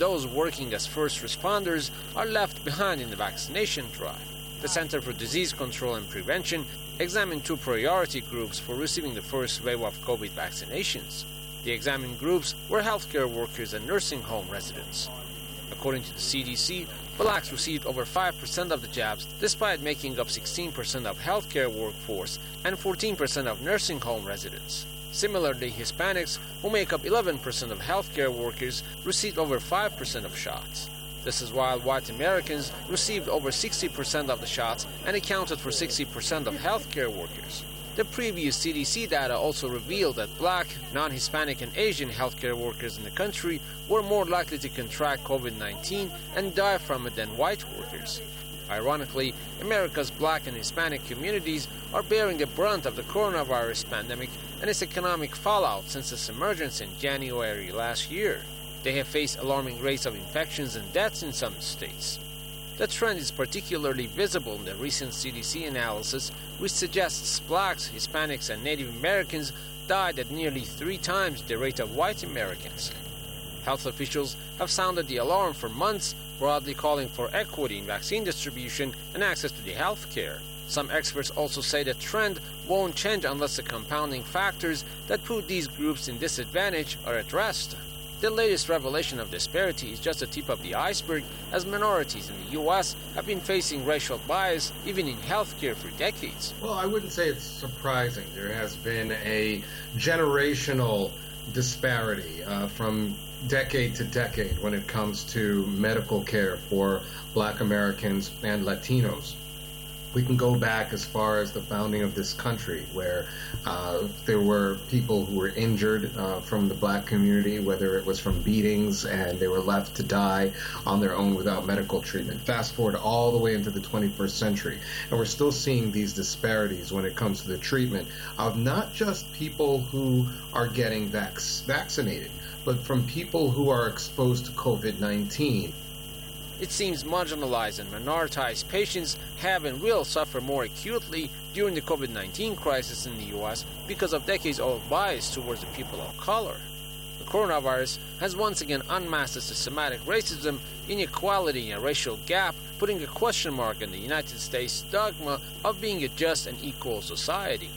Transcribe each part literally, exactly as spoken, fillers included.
Those working as first responders are left behind in the vaccination drive. The Center for Disease Control and Prevention examined two priority groups for receiving the first wave of COVID vaccinations. The examined groups were healthcare workers and nursing home residents. According to the C D C, blacks received over five percent of the jabs despite making up sixteen percent of healthcare workforce and fourteen percent of nursing home residents. Similarly, Hispanics, who make up eleven percent of healthcare workers, received over five percent of shots. This is while white Americans received over sixty percent of the shots and accounted for sixty percent of healthcare workers. The previous C D C data also revealed that black, non-Hispanic and Asian healthcare workers in the country were more likely to contract COVID nineteen and die from it than white workers. Ironically, America's black and Hispanic communities are bearing the brunt of the coronavirus pandemic and its economic fallout since its emergence in January last year. They have faced alarming rates of infections and deaths in some states. The trend is particularly visible in the recent C D C analysis, which suggests blacks, Hispanics, and Native Americans died at nearly three times the rate of white Americans. Health officials have sounded the alarm for months, broadly calling for equity in vaccine distribution and access to the health care. Some experts also say the trend won't change unless the compounding factors that put these groups in disadvantage are addressed. The latest revelation of disparity is just the tip of the iceberg, as minorities in the U S have been facing racial bias even in healthcare for decades. Well, I wouldn't say it's surprising. There has been a generational disparity uh, from decade to decade when it comes to medical care for Black Americans and Latinos. We can go back as far as the founding of this country, where uh, there were people who were injured uh, from the black community, whether it was from beatings, and they were left to die on their own without medical treatment. Fast forward all the way into the twenty-first century, and we're still seeing these disparities when it comes to the treatment of not just people who are getting vac- vaccinated, but from people who are exposed to COVID nineteen. It seems marginalized and minoritized patients have and will suffer more acutely during the COVID nineteen crisis in the U S because of decades-old bias towards the people of color. The coronavirus has once again unmasked the systematic racism, inequality, and racial gap, putting a question mark on the United States' dogma of being a just and equal society.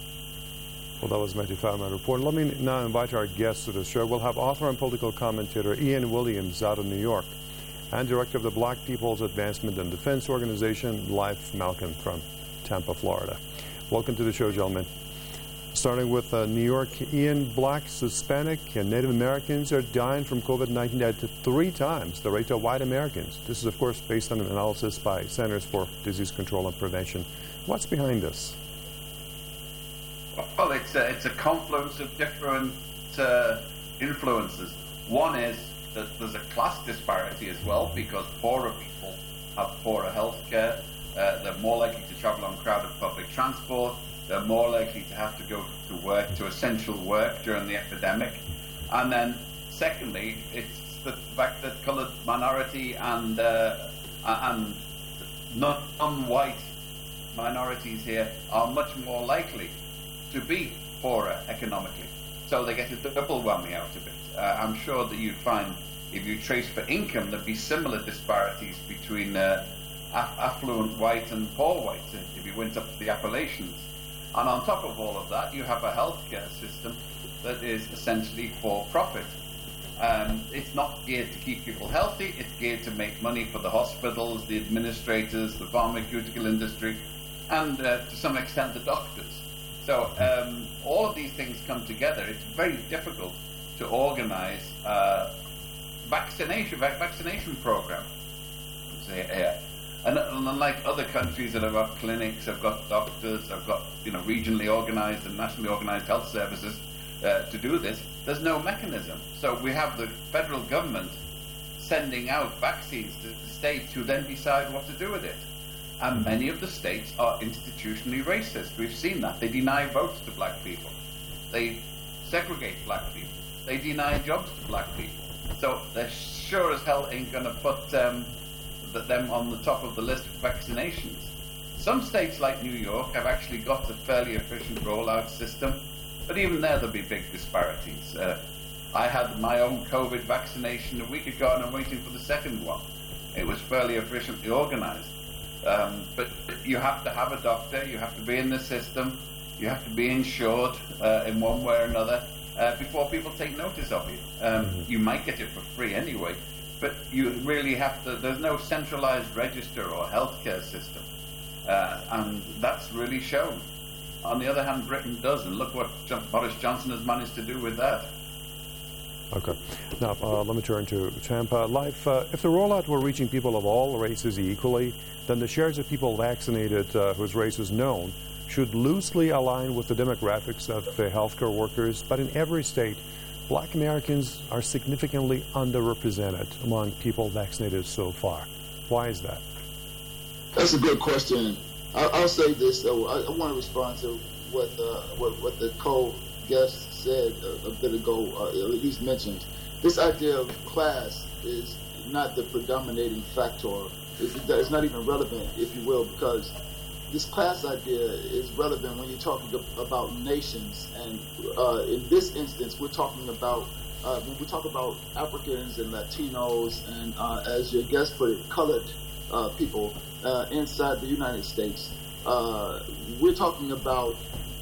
Well, that was Matthew Fowler report. Let me now invite our guests to the show. We'll have author and political commentator Ian Williams out of New York, and director of the Black People's Advancement and Defense Organization, Life Malkin from Tampa, Florida. Welcome to the show, gentlemen. Starting with uh, New York, Ian, blacks, Hispanic, and Native Americans are dying from COVID nineteen at three times the rate of white Americans. This is, of course, based on an analysis by Centers for Disease Control and Prevention. What's behind this? Well, it's a, it's a confluence of different uh, influences. One is that there's a class disparity as well, because poorer people have poorer health care. Uh, they're more likely to travel on crowded public transport. They're more likely to have to go to work, to essential work during the epidemic. And then, secondly, it's the fact that coloured minority and uh, and non-white minorities here are much more likely to be poorer economically. So they get a double whammy out of it. Uh, I'm sure that you'd find, if you trace for income, there'd be similar disparities between uh, aff- affluent white and poor white, if you went up to the Appalachians. And on top of all of that, you have a healthcare system that is essentially for profit. Um, it's not geared to keep people healthy, it's geared to make money for the hospitals, the administrators, the pharmaceutical industry, and uh, to some extent the doctors. So um, all of these things come together. It's very difficult to organize uh, vaccination vaccination program. Say, uh, and unlike other countries that have got clinics, have got doctors, have got you know regionally organized and nationally organized health services uh, to do this, there's no mechanism. So we have the federal government sending out vaccines to the states who then decide what to do with it. And many of the states are institutionally racist. We've seen that. They deny votes to black people. They segregate black people. They deny jobs to black people. So they sure as hell ain't going to put um, the, them on the top of the list for vaccinations. Some states like New York have actually got a fairly efficient rollout system, but even there there'll be big disparities. Uh, I had my own COVID vaccination a week ago, and I'm waiting for the second one. It was fairly efficiently organized. Um, but you have to have a doctor, you have to be in the system, you have to be insured uh, in one way or another uh, before people take notice of you. Um, mm-hmm. You might get it for free anyway, but you really have to, there's no centralized register or healthcare system. Uh, and that's really shown. On the other hand, Britain does, and look what John, Boris Johnson has managed to do with that. Okay. Now, uh, let me turn to Champa. Life, uh, if the rollout were reaching people of all races equally, then the shares of people vaccinated uh, whose race is known should loosely align with the demographics of uh, healthcare workers. But in every state, Black Americans are significantly underrepresented among people vaccinated so far. Why is that? That's a good question. I, I'll say this, though. I, I want to respond to what uh, what, what the co-guest said a, a bit ago, uh, at least mentioned. This idea of class is not the predominating factor. It's, it's not even relevant, if you will, because this class idea is relevant when you're talking about nations. And uh, in this instance, we're talking about, uh, when we talk about Africans and Latinos and, uh, as your guest put it, colored uh, people uh, inside the United States, uh, we're talking about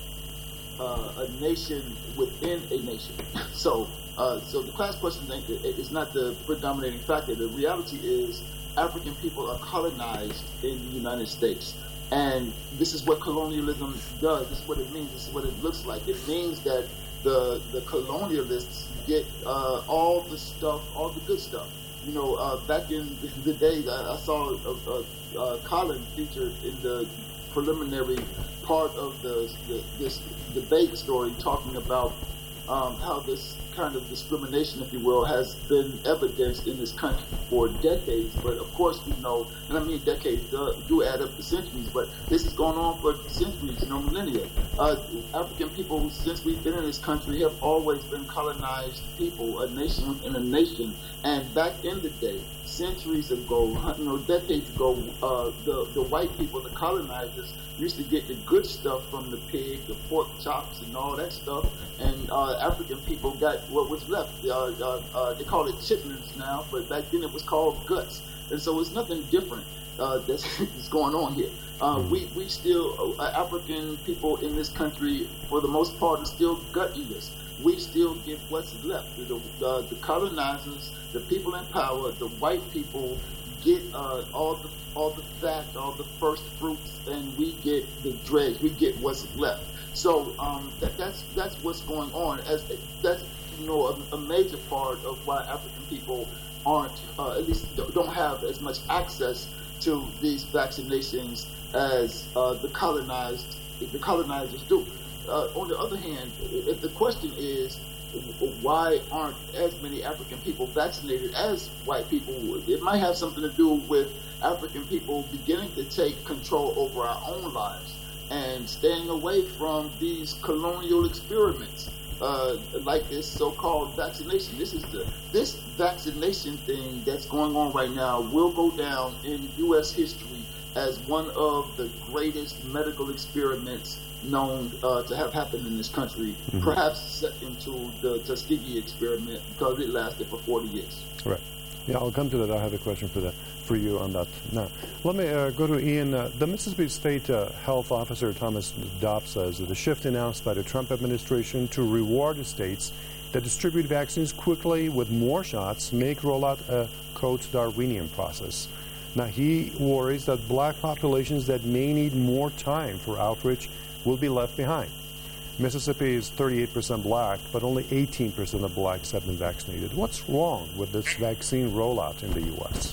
uh, a nation within a nation. so, uh, so the class question is not the predominating factor. The reality is African people are colonized in the United States. And this is what colonialism does. This is what it means. This is what it looks like. It means that the the colonialists get uh, all the stuff, all the good stuff. You know, uh, back in the day, I, I saw a, a, a Colin featured in the preliminary part of the, the this debate story, talking about um, how this kind of discrimination, if you will, has been evidenced in this country for decades. But of course, we know, and I mean decades uh, do add up to centuries, but this has gone on for centuries, you know, millennia. Uh, African people, since we've been in this country, have always been colonized people, a nation within a nation. And back in the day, centuries ago, you know, decades ago, uh, the, the white people, the colonizers, used to get the good stuff from the pig, the pork chops and all that stuff, and uh, African people got what was left. Uh, uh, uh, they call it chitlins now, but back then it was called guts. And so it's nothing different uh, that's, that's going on here. Uh, we, we still, uh, African people in this country, for the most part, are still gut eaters. We still get what's left. The, the, the colonizers, the people in power, the white people get uh, all the all the fat, all the first fruits, and we get the dregs. We get what's left. So um, that, that's that's what's going on. As that's you know a, a major part of why African people aren't uh, at least don't have as much access to these vaccinations as uh, the colonized the colonizers do. Uh, on the other hand, if the question is why aren't as many African people vaccinated as white people, it might have something to do with African people beginning to take control over our own lives and staying away from these colonial experiments uh, like this so-called vaccination. This is the this vaccination thing that's going on right now will go down in U S history as one of the greatest medical experiments known uh, to have happened in this country, mm-hmm. perhaps second to the Tuskegee experiment because it lasted for forty years. Right. Yeah, I'll come to that. I have a question for that for you on that. Now, let me uh, go to Ian. Uh, the Mississippi State uh, Health Officer Thomas Dobbs says that the shift announced by the Trump administration to reward the states that distribute vaccines quickly with more shots make rollout a quote Darwinian process. Now, he worries that black populations that may need more time for outreach will be left behind. Mississippi is thirty-eight percent black, but only eighteen percent of blacks have been vaccinated. What's wrong with this vaccine rollout in the U S?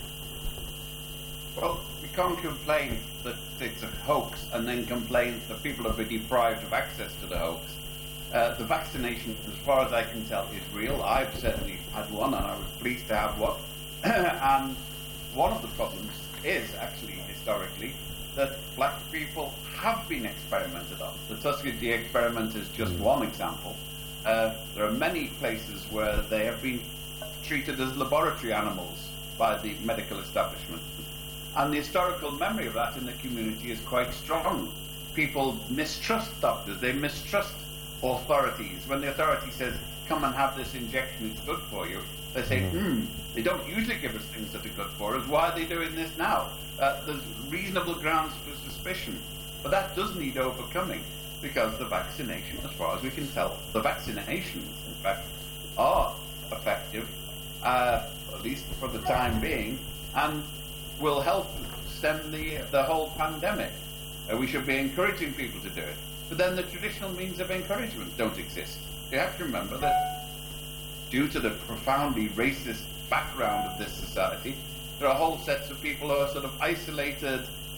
Well, we can't complain that it's a hoax and then complain that people have been deprived of access to the hoax. Uh, the vaccination, as far as I can tell, is real. I've certainly had one, and I was pleased to have one. And one of the problems is actually, historically, that black people have been experimented on. The Tuskegee experiment is just one example. Uh, there are many places where they have been treated as laboratory animals by the medical establishment. And the historical memory of that in the community is quite strong. People mistrust doctors, they mistrust authorities. When the authority says, come and have this injection, it's good for you. They say, hmm, they don't usually give us things that are good for us. Why are they doing this now? Uh, there's reasonable grounds for suspicion. But that does need overcoming, because the vaccination, as far as we can tell, the vaccinations, in fact, are effective, uh, at least for the time being, and will help stem the, the whole pandemic. Uh, we should be encouraging people to do it. But then the traditional means of encouragement don't exist. You have to remember that due to the profoundly racist background of this society, there are whole sets of people who are sort of isolated,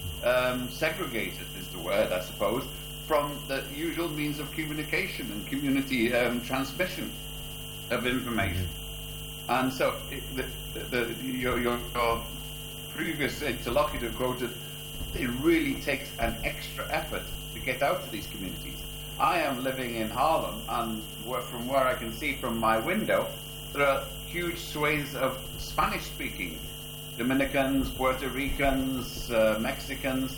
um, segregated is the word, I suppose, from the usual means of communication and community um, transmission of information. And so it, the, the, the, your, your, your previous interlocutor quoted, it really takes an extra effort to get out to these communities. I am living in Harlem, and from where I can see from my window, there are huge swathes of Spanish-speaking Dominicans, Puerto Ricans, uh, Mexicans.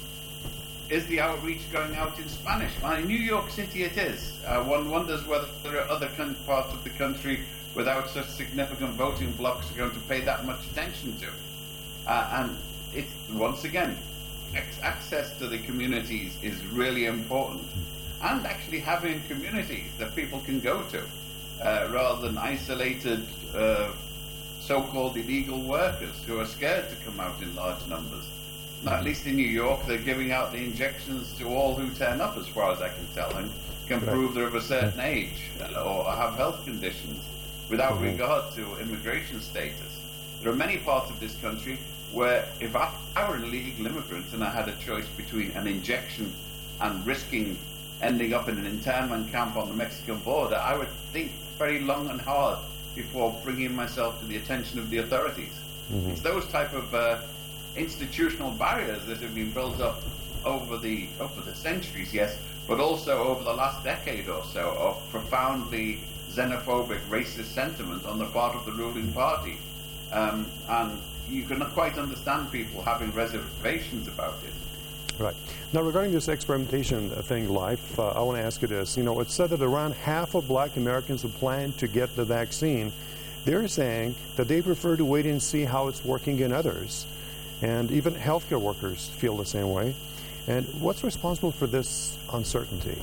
Is the outreach going out in Spanish? Well, in New York City it is. Uh, one wonders whether there are other parts of the country without such significant voting blocks are going to pay that much attention to. Uh, and it's, once again, ex- access to the communities is really important. And actually having communities that people can go to, uh, rather than isolated uh, so-called illegal workers who are scared to come out in large numbers. At least in New York, they're giving out the injections to all who turn up, as far as I can tell, and can right. prove they're of a certain age uh, or have health conditions without mm-hmm. regard to immigration status. There are many parts of this country where if I, I were an illegal immigrant and I had a choice between an injection and risking ending up in an internment camp on the Mexican border, I would think very long and hard before bringing myself to the attention of the authorities. Mm-hmm. It's those type of uh, institutional barriers that have been built up over the over the centuries, yes, but also over the last decade or so of profoundly xenophobic, racist sentiment on the part of the ruling party. Um, and you can quite understand people having reservations about it. Right. Now, regarding this experimentation thing, Life, uh, I want to ask you this. You know, it's said that around half of black Americans who plan to get the vaccine, they're saying that they prefer to wait and see how it's working in others. And even healthcare workers feel the same way. And what's responsible for this uncertainty?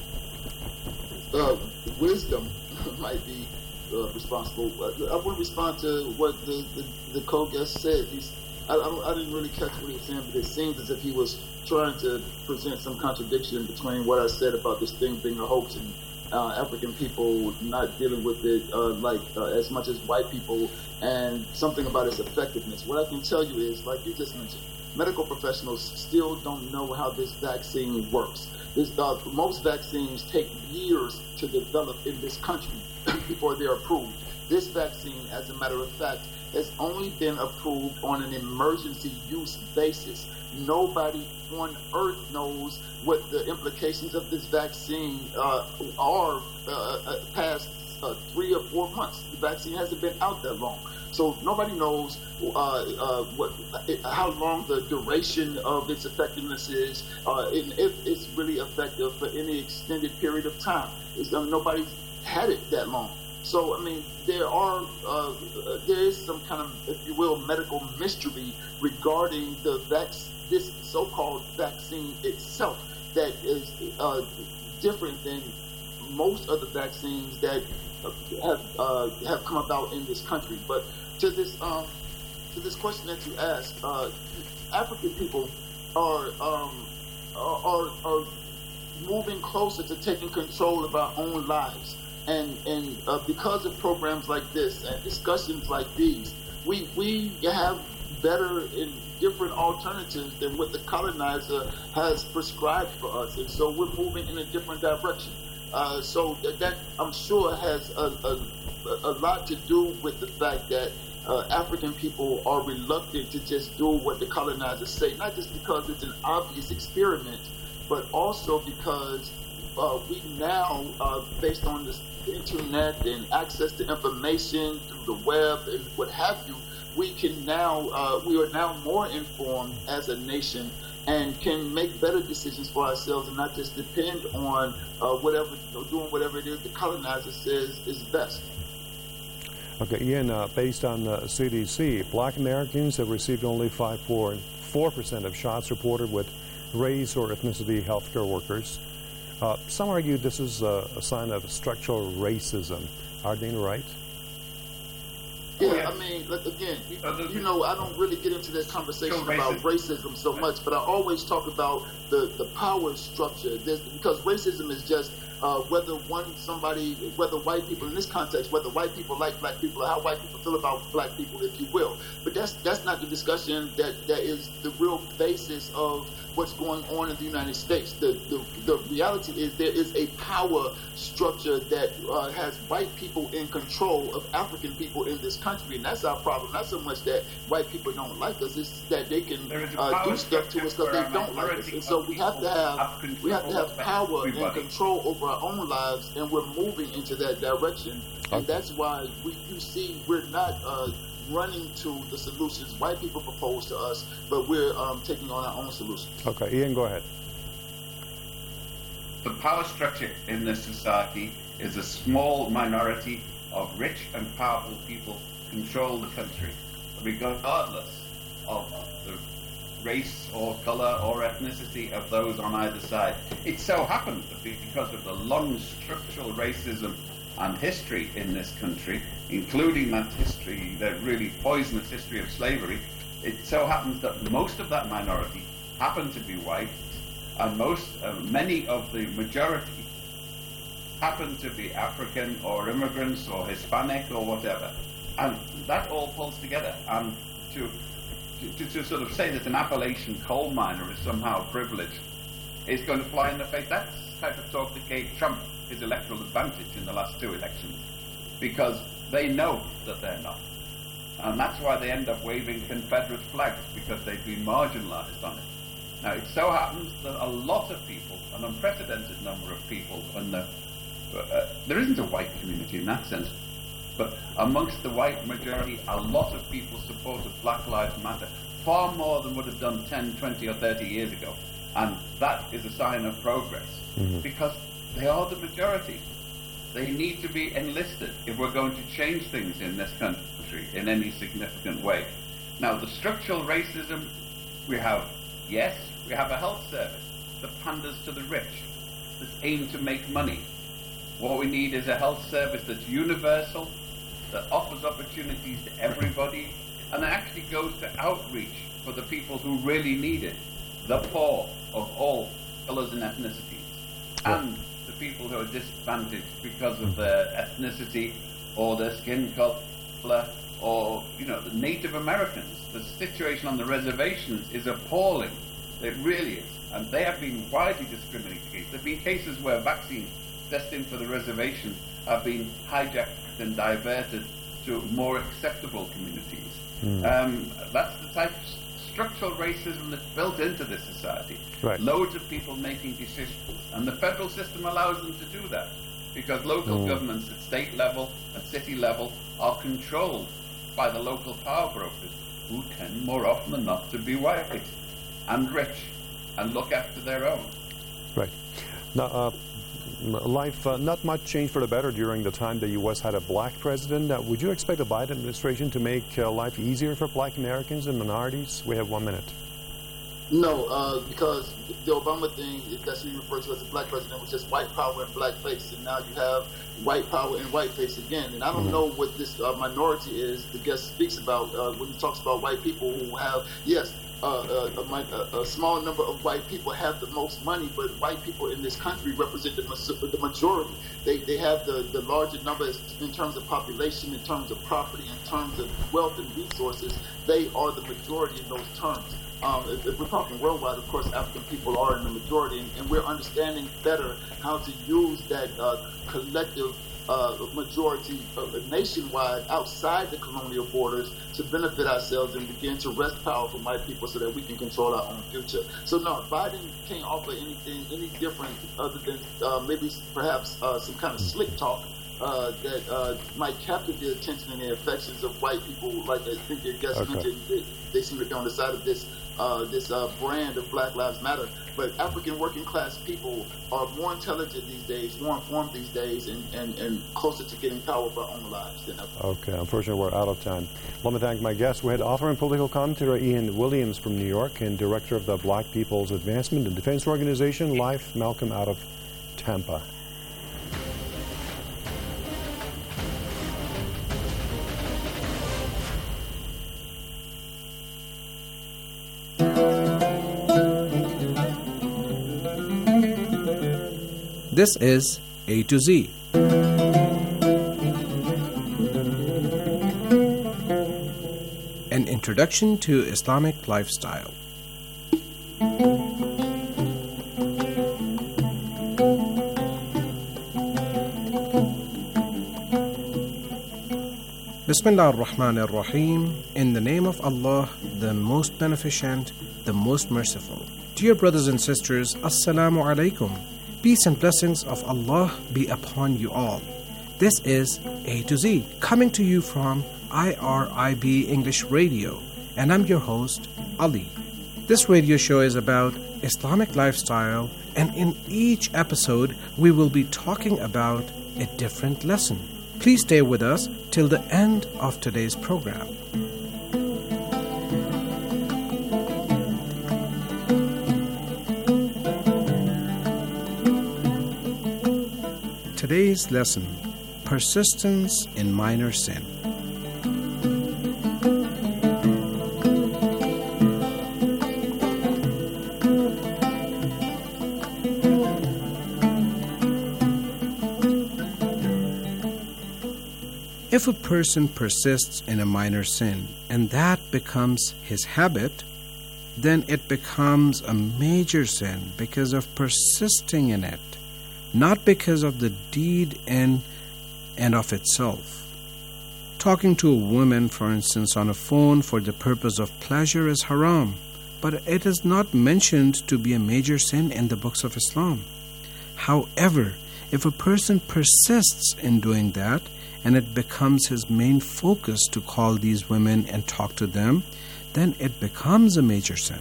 Uh, wisdom might be uh, responsible. I want to respond to what the, the, the co-guest said. He's, I, I didn't really catch what he was saying, but it seems as if he was trying to present some contradiction between what I said about this thing being a hoax and uh, African people not dealing with it uh, like uh, as much as white people, and something about its effectiveness. What I can tell you is, like you just mentioned, medical professionals still don't know how this vaccine works. This, uh, most vaccines take years to develop in this country before they're approved. This vaccine, as a matter of fact, has only been approved on an emergency use basis. Nobody on earth knows what the implications of this vaccine uh, are uh, past uh, three or four months. The vaccine hasn't been out that long. So nobody knows uh, uh, what, how long the duration of its effectiveness is, uh, and if it's really effective for any extended period of time. It's, um, nobody's had it that long. So, I mean, there are, uh, there is some kind of, if you will, medical mystery regarding the vac- this so-called vaccine itself that is uh, different than most other vaccines that have uh, have come about in this country. But to this um, to this question that you asked, uh, African people are, um, are are moving closer to taking control of our own lives. And and uh, because of programs like this and discussions like these, we we have better and different alternatives than what the colonizer has prescribed for us. And so we're moving in a different direction. Uh, so that, that I'm sure has a, a, a lot to do with the fact that uh, African people are reluctant to just do what the colonizers say, not just because it's an obvious experiment, but also because uh, we now, uh, based on this internet and access to information through the web and what have you, we can now, uh, we are now more informed as a nation and can make better decisions for ourselves and not just depend on uh, whatever, you know, doing whatever it is the colonizer says is best. Okay, Ian, uh, based on the C D C, Black Americans have received only five point four percent of shots reported with race or ethnicity healthcare workers. Uh, some argue this is a, a sign of structural racism. Are they right? Yeah, I mean, like, again, you, you know, I don't really get into this conversation about racism so much, but I always talk about the, the power structure. There's, because racism is just uh, whether one somebody, whether white people in this context, whether white people like black people or how white people feel about black people, if you will. But that's that's not the discussion that, that is the real basis of what's going on in the United States. The the, the reality is there is a power structure that uh, has white people in control of African people in this country, and that's our problem. Not so much that white people don't like us; it's that they can uh, do stuff to us because they don't like us. And so we have to have we have to have power and control over our own lives, and we're moving into that direction. And that's why we you see we're not uh, running to the solutions white people propose to us, but we're um, taking on our own solutions. Okay, Ian, go ahead. The power structure in this society is a small minority of rich and powerful people control the country, regardless of the race or color or ethnicity of those on either side. It so happens that because of the long structural racism and history in this country, including that history, that really poisonous history of slavery, it so happens that most of that minority happen to be white, and most, uh, many of the majority happen to be African or immigrants or Hispanic or whatever. And that all pulls together. And to, to, to sort of say that an Appalachian coal miner is somehow privileged is going to fly in the face. That's the type of talk that gave Trump his electoral advantage in the last two elections, because they know that they're not. And that's why they end up waving Confederate flags, because they've been marginalized on it. Now, it so happens that a lot of people, an unprecedented number of people, and the, uh, there isn't a white community in that sense, but amongst the white majority, a lot of people supported Black Lives Matter, far more than would have done ten, twenty, or thirty years ago. And that is a sign of progress, mm-hmm. because they are the majority. They need to be enlisted if we're going to change things in this country in any significant way. Now, the structural racism we have, yes, we have a health service that panders to the rich, that's aimed to make money. What we need is a health service that's universal, that offers opportunities to everybody, and that actually goes to outreach for the people who really need it, the poor of all colors and ethnicities, and the people who are disadvantaged because of their ethnicity or their skin color, or, you know, the Native Americans. The situation on the reservations is appalling. It really is. And they have been widely discriminated against. There have been cases where vaccines destined for the reservation have been hijacked and diverted to more acceptable communities. Mm. Um, that's the type of structural racism that's built into this society. Right. Loads of people making decisions. And the federal system allows them to do that, because local mm. governments at state level, at city level, are controlled by the local power brokers, who tend more often than not to be white and rich and look after their own. Right. Now, uh, life, uh, not much changed for the better during the time the U S had a black president. Uh, would you expect the Biden administration to make uh, life easier for black Americans and minorities? We have one minute. No, uh, because the Obama thing, that's what you refer to as a black president, was just white power and black face, and now you have white power and white face again. And I don't mm-hmm. know what this uh, minority is the guest speaks about uh, when he talks about white people who have, yes, uh, a, a, a small number of white people have the most money, but white people in this country represent the, the majority. They, they have the, the larger numbers in terms of population, in terms of property, in terms of wealth and resources. They are the majority in those terms. Um, if, if we're talking worldwide, of course, African people are in the majority, and, and we're understanding better how to use that uh, collective uh, majority uh, nationwide outside the colonial borders to benefit ourselves and begin to wrest power from white people so that we can control our own future. So no, Biden can't offer anything any different other than uh, maybe perhaps uh, some kind of slick talk uh, that uh, might capture the attention and the affections of white people, like I think your guest Okay. mentioned, they, they seem to be on the side of this uh, this uh, brand of Black Lives Matter. But African working class people are more intelligent these days, more informed these days, and, and, and closer to getting power of our own lives than ever. Okay, unfortunately, we're out of time. Let me thank my guests. We had author and political commentator Ian Williams from New York and director of the Black People's Advancement and Defense Organization, Life Malcolm, out of Tampa. This is A to Z. An introduction to Islamic lifestyle. Bismillah ar-Rahman ar-Rahim. In the name of Allah, the most beneficent, the most merciful. Dear brothers and sisters, Assalamu alaikum. Peace and blessings of Allah be upon you all. This is A to Z, coming to you from I R I B English Radio, and I'm your host, Ali. This radio show is about Islamic lifestyle, and in each episode, we will be talking about a different lesson. Please stay with us till the end of today's program. Today's lesson, persistence in minor sin. If a person persists in a minor sin and that becomes his habit, then it becomes a major sin because of persisting in it, not because of the deed in and of itself. Talking to a woman, for instance, on a phone for the purpose of pleasure is haram, but it is not mentioned to be a major sin in the books of Islam. However, if a person persists in doing that, and it becomes his main focus to call these women and talk to them, then it becomes a major sin.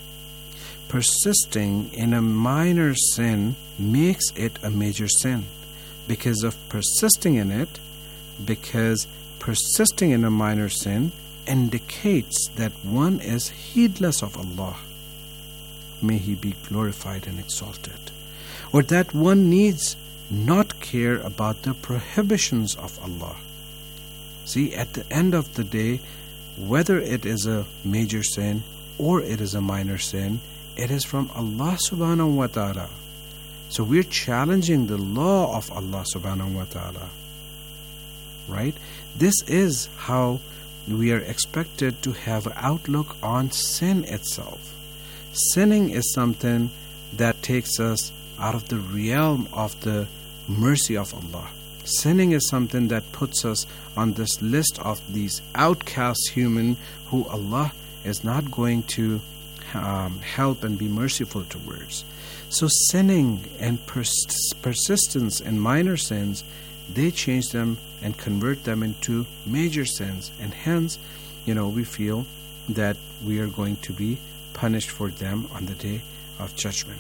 Persisting in a minor sin makes it a major sin because of persisting in it, because persisting in a minor sin indicates that one is heedless of Allah. May He be glorified and exalted. Or that one needs not care about the prohibitions of Allah. See, at the end of the day, whether it is a major sin or it is a minor sin, it is from Allah subhanahu wa ta'ala. So we're challenging the law of Allah subhanahu wa ta'ala. Right? This is how we are expected to have an outlook on sin itself. Sinning is something that takes us out of the realm of the mercy of Allah. Sinning is something that puts us on this list of these outcast human who Allah is not going to um, help and be merciful towards. So sinning and pers- persistence in minor sins, they change them and convert them into major sins, and hence, you know, we feel that we are going to be punished for them on the day of judgment.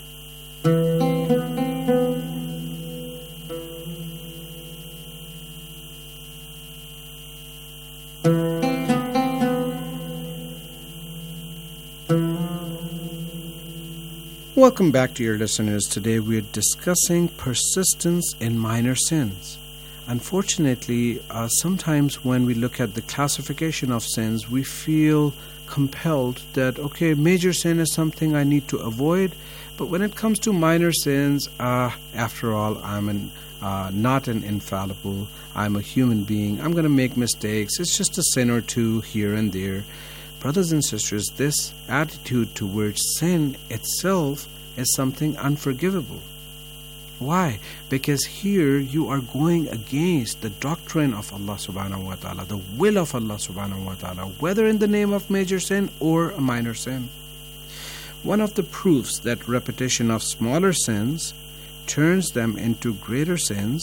Welcome back to your listeners. Today we are discussing persistence in minor sins. Unfortunately, uh, sometimes when we look at the classification of sins, we feel compelled that, okay, major sin is something I need to avoid, but when it comes to minor sins, uh, after all, I'm an, uh, not an infallible, I'm a human being, I'm going to make mistakes, it's just a sin or two here and there. Brothers and sisters, this attitude towards sin itself is something unforgivable. Why? Because here you are going against the doctrine of Allah subhanahu wa ta'ala, the will of Allah subhanahu wa ta'ala, whether in the name of major sin or a minor sin. One of the proofs that repetition of smaller sins turns them into greater sins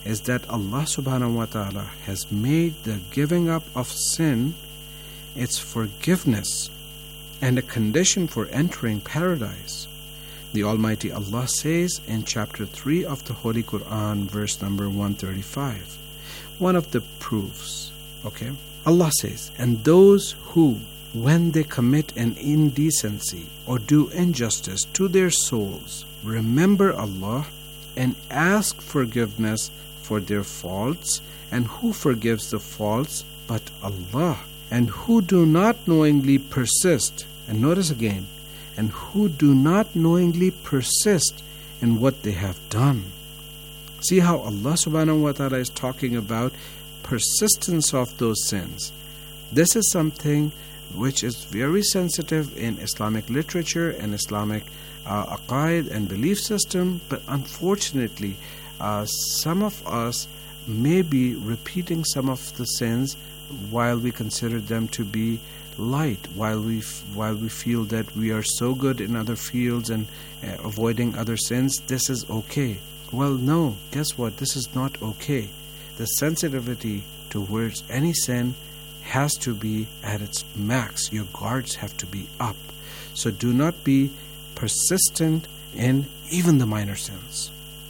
is that Allah subhanahu wa ta'ala has made the giving up of sin its forgiveness and a condition for entering paradise. The Almighty Allah says in chapter three of the Holy Quran, verse number one thirty-five, one of the proofs, okay? Allah says, and those who, when they commit an indecency or do injustice to their souls, remember Allah and ask forgiveness for their faults, and who forgives the faults but Allah, and who do not knowingly persist, and notice again, and who do not knowingly persist in what they have done. See how Allah subhanahu wa ta'ala is talking about persistence of those sins. This is something which is very sensitive in Islamic literature and Islamic uh, aqaid and belief system, but unfortunately uh, some of us may be repeating some of the sins while we consider them to be light, while we f- while we feel that we are so good in other fields and uh, avoiding other sins, this is okay. Well, no, guess what? This is not okay. The sensitivity towards any sin has to be at its max. Your guards have to be up. So do not be persistent in even the minor sins.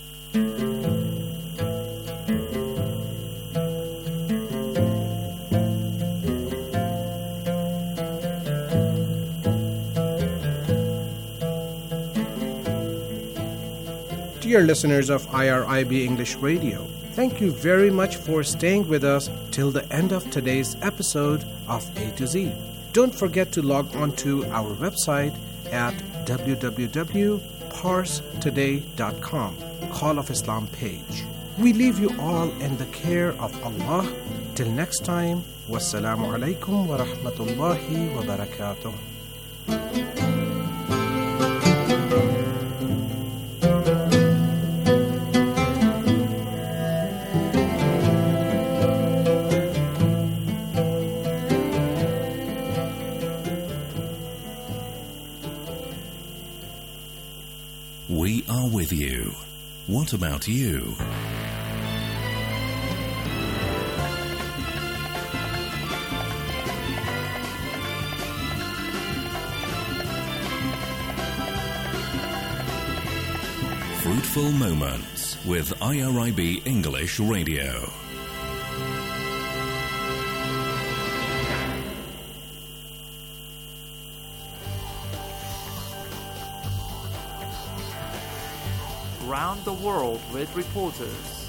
Dear listeners of I R I B English Radio, thank you very much for staying with us till the end of today's episode of A to Z. Don't forget to log on to our website at w w w dot pars today dot com, Call of Islam page. We leave you all in the care of Allah. Till next time, wassalamu alaikum wa rahmatullahi wa barakatuh. We are with you. What about you? Fruitful Moments with I R I B English Radio. Around the world with reporters.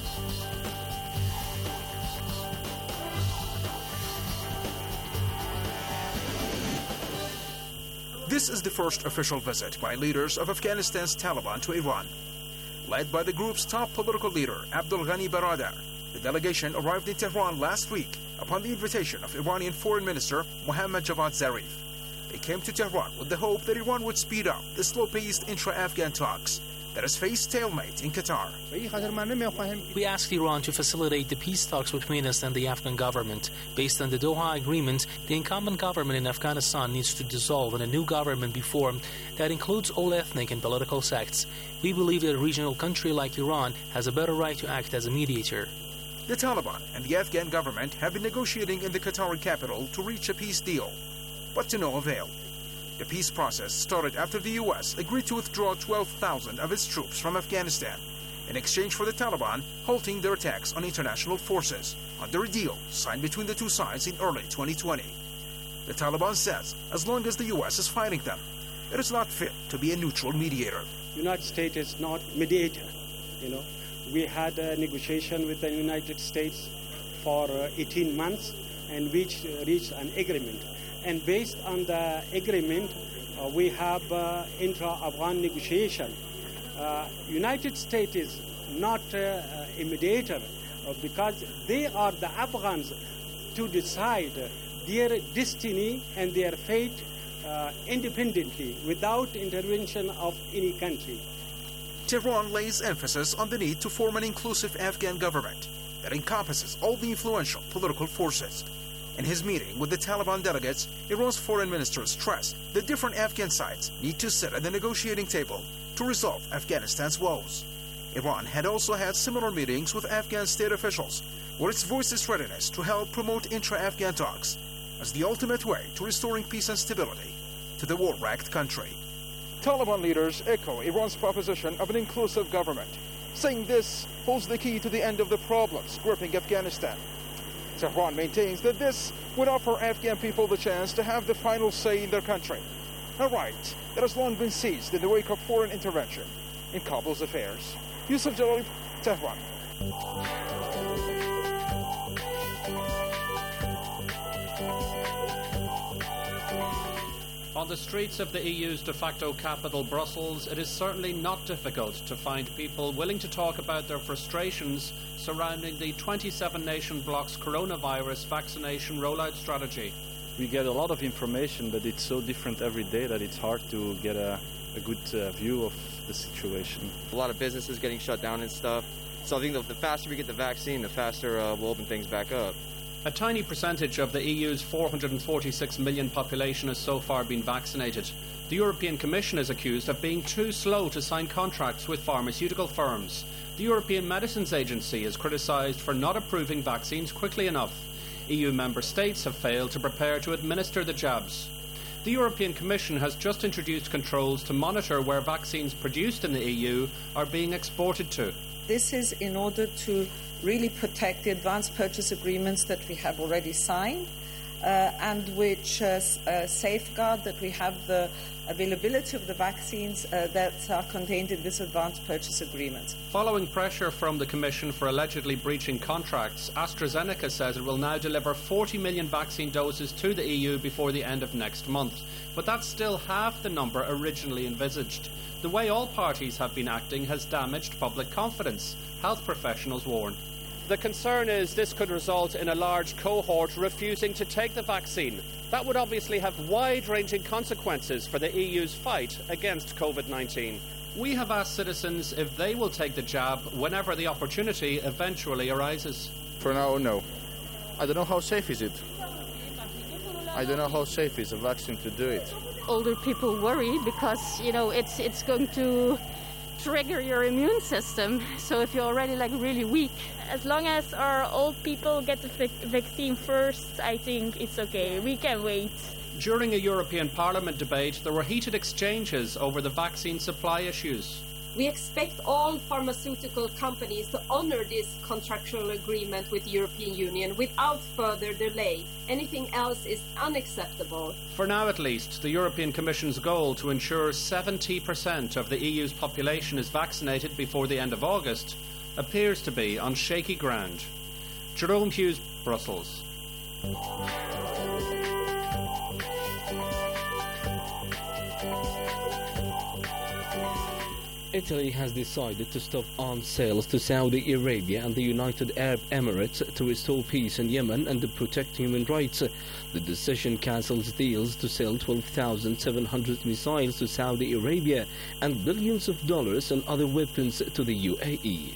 This is the first official visit by leaders of Afghanistan's Taliban to Iran. Led by the group's top political leader, Abdul Ghani Baradar, the delegation arrived in Tehran last week upon the invitation of Iranian Foreign Minister Mohammad Javad Zarif. They came to Tehran with the hope that Iran would speed up the slow-paced intra-Afghan talks that has faced stalemate in Qatar. We asked Iran to facilitate the peace talks between us and the Afghan government. Based on the Doha Agreement, the incumbent government in Afghanistan needs to dissolve and a new government be formed that includes all ethnic and political sects. We believe that a regional country like Iran has a better right to act as a mediator. The Taliban and the Afghan government have been negotiating in the Qatari capital to reach a peace deal, but to no avail. The peace process started after the U S agreed to withdraw twelve thousand of its troops from Afghanistan in exchange for the Taliban halting their attacks on international forces under a deal signed between the two sides in early twenty twenty. The Taliban says as long as the U S is fighting them, it is not fit to be a neutral mediator. The United States is not mediator. You know, we had a negotiation with the United States for uh, eighteen months and reached, uh, reached an agreement. And based on the agreement, uh, we have uh, intra-Afghan negotiation. Uh, United States is not uh, a mediator uh, because they are the Afghans to decide their destiny and their fate uh, independently without intervention of any country. Tehran lays emphasis on the need to form an inclusive Afghan government that encompasses all the influential political forces. In his meeting with the Taliban delegates, Iran's foreign minister stressed that different Afghan sides need to sit at the negotiating table to resolve Afghanistan's woes. Iran had also had similar meetings with Afghan state officials, where it's voiced its readiness to help promote intra-Afghan talks as the ultimate way to restoring peace and stability to the war-wrecked country. Taliban leaders echo Iran's proposition of an inclusive government, saying this holds the key to the end of the problems gripping Afghanistan. Tehran maintains that this would offer Afghan people the chance to have the final say in their country, a right that has long been seized in the wake of foreign intervention in Kabul's affairs. Yusuf Jalali, Tehran. On the streets of the E U's de facto capital, Brussels, it is certainly not difficult to find people willing to talk about their frustrations surrounding the twenty-seven nation bloc's coronavirus vaccination rollout strategy. We get a lot of information, but it's so different every day that it's hard to get a, a good uh, view of the situation. A lot of businesses getting shut down and stuff. So I think the, the faster we get the vaccine, the faster uh, we'll open things back up. A tiny percentage of the E U's four hundred forty-six million population has so far been vaccinated. The European Commission is accused of being too slow to sign contracts with pharmaceutical firms. The European Medicines Agency is criticised for not approving vaccines quickly enough. E U member states have failed to prepare to administer the jabs. The European Commission has just introduced controls to monitor where vaccines produced in the E U are being exported to. This is in order to really protect the advance purchase agreements that we have already signed uh, and which uh, uh, safeguard that we have the availability of the vaccines uh, that are contained in this advance purchase agreement. Following pressure from the Commission for allegedly breaching contracts, AstraZeneca says it will now deliver forty million vaccine doses to the E U before the end of next month. But that's still half the number originally envisaged. The way all parties have been acting has damaged public confidence, health professionals warn. The concern is this could result in a large cohort refusing to take the vaccine. That would obviously have wide-ranging consequences for the E U's fight against COVID nineteen. We have asked citizens if they will take the jab whenever the opportunity eventually arises. For now, no. I don't know how safe is it. I don't know how safe is a vaccine to do it. Older people worry because, you know, it's it's going to trigger your immune system. So if you're already like really weak, as long as our old people get the vac- vaccine first, I think it's okay. We can wait. During a European Parliament debate, there were heated exchanges over the vaccine supply issues. We expect all pharmaceutical companies to honour this contractual agreement with the European Union without further delay. Anything else is unacceptable. For now at least, the European Commission's goal to ensure seventy percent of the E U's population is vaccinated before the end of August appears to be on shaky ground. Jerome Hughes, Brussels. Italy has decided to stop arms sales to Saudi Arabia and the United Arab Emirates to restore peace in Yemen and to protect human rights. The decision cancels deals to sell twelve thousand seven hundred missiles to Saudi Arabia and billions of dollars and other weapons to the U A E.